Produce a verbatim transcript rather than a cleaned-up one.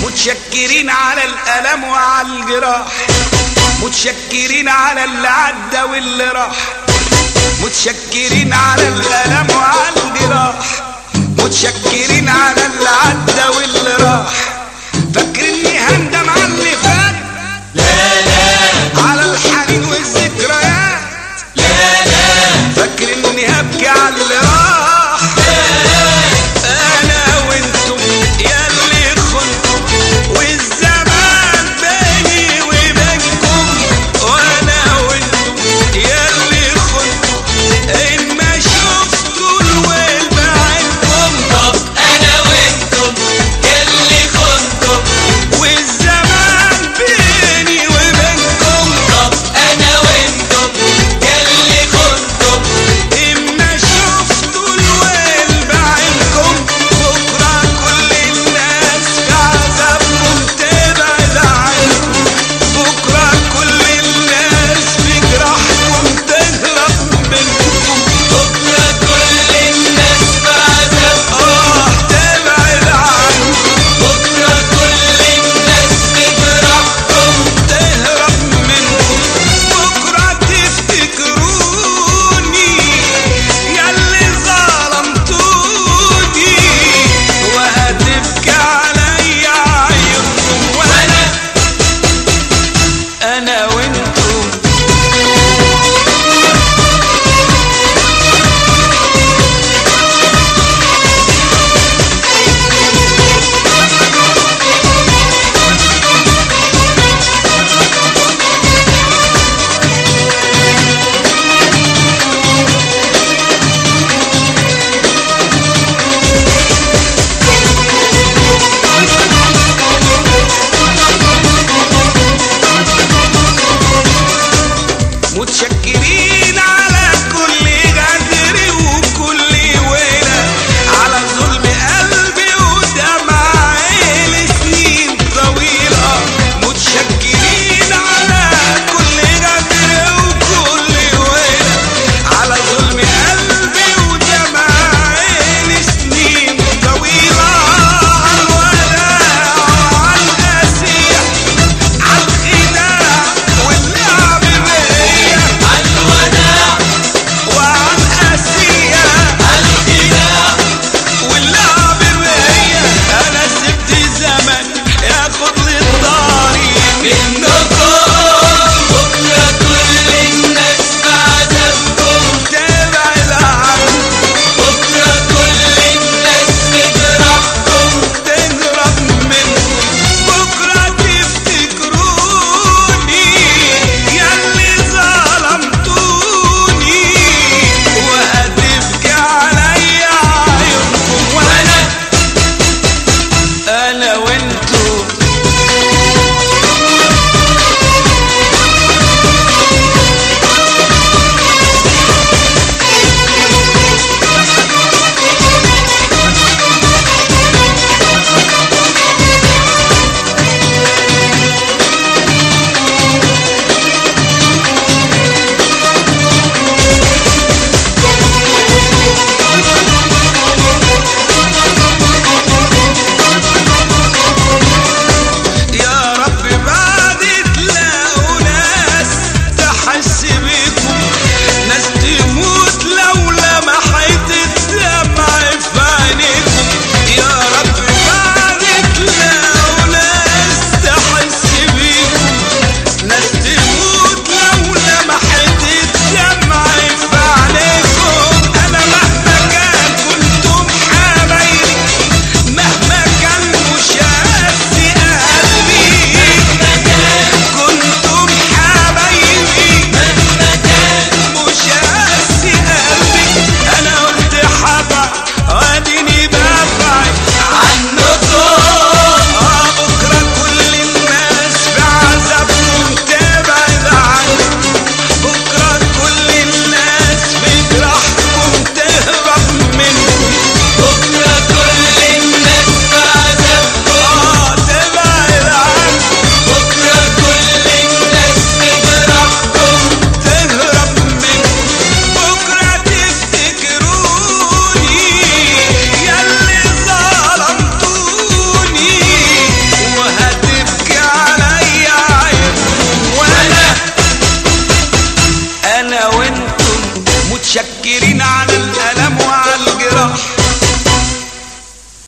متشكرين على الألم وعلى الجراح، متشكرين على اللي عدى واللي راح، متشكرين على الألم وعلى الجراح، متشكرين على اللي عدى واللي راح. فاكرني هندم على اللي فات؟ لا لا. على الحنين والذكريات؟ لا لا. فاكرني هبكي على اللي راح؟ لا لا. انا وانتم ياللي خنتم والزمان بيني وبينكم، وانا وانتم ياللي خنتم ان ما شفتوا الويل بعينكم. طب انا وانتم متشكرين على الألم